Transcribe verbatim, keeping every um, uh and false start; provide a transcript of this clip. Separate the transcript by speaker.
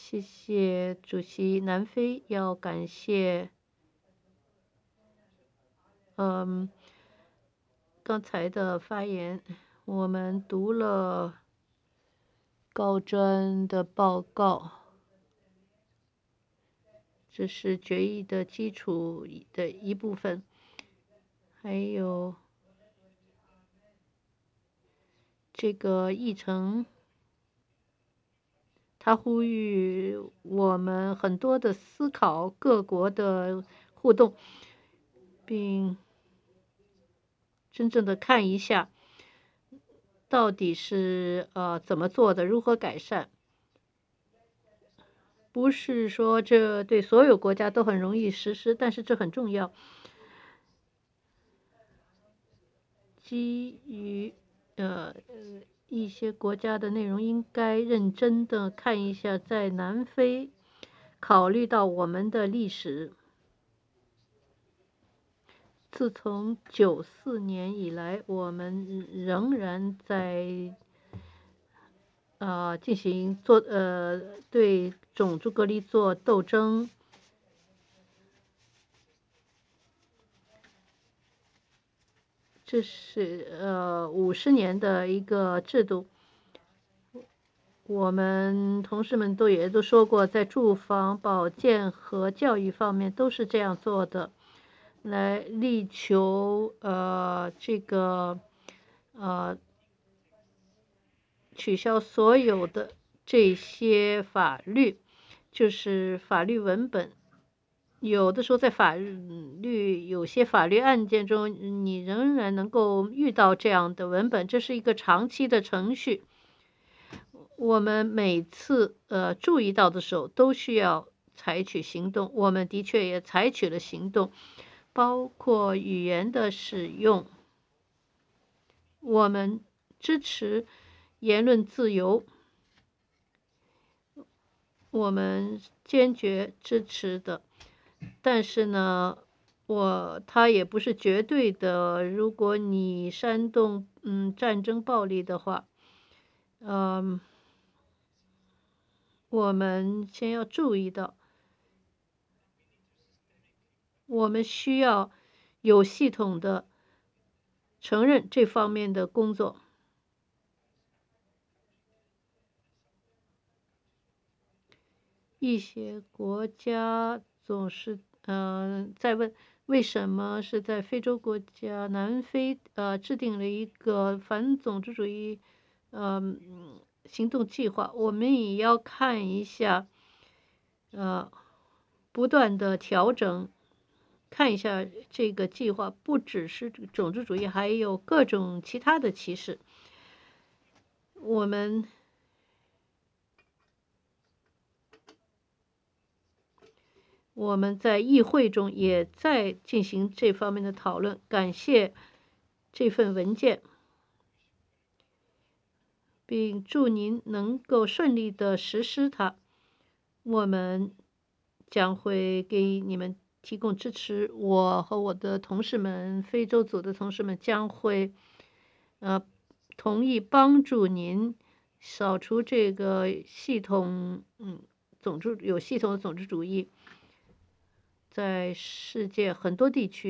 Speaker 1: 谢谢主席。南非要感谢，嗯，刚才的发言，我们读了高专的报告，这是决议的基础的一部分，还有这个议程。他呼吁我们很多的思考各国的互动，并真正的看一下到底是呃怎么做的，如何改善。不是说这对所有国家都很容易实施，但是这很重要。基于呃一些国家的内容，应该认真的看一下，在南非，考虑到我们的历史，自从九四年以来，我们仍然在呃进行做呃对种族隔离做斗争。这是呃五十年的一个制度。我们同事们都也都说过，在住房、保健和教育方面都是这样做的，来力求呃这个呃取消所有的这些法律，就是法律文本。有的时候在法律有些法律案件中，你仍然能够遇到这样的文本，这是一个长期的程序。我们每次呃注意到的时候，都需要采取行动。我们的确也采取了行动，包括语言的使用。我们支持言论自由，我们坚决支持的。但是呢，我它也不是绝对的。如果你煽动嗯战争暴力的话，嗯。我们先要注意到，我们需要有系统的承认这方面的工作。一些国家总是呃在问，为什么是在非洲国家南非呃制定了一个反种族主义呃行动计划？我们也要看一下，呃，不断的调整。看一下这个计划，不只是种族主义，还有各种其他的歧视。我们我们在议会中也在进行这方面的讨论。感谢这份文件，并祝您能够顺利的实施它。我们将会给你们提供支持。我和我的同事们，非洲组的同事们将会呃同意帮助您扫除这个系统嗯种族有系统的种族主义，在世界很多地区。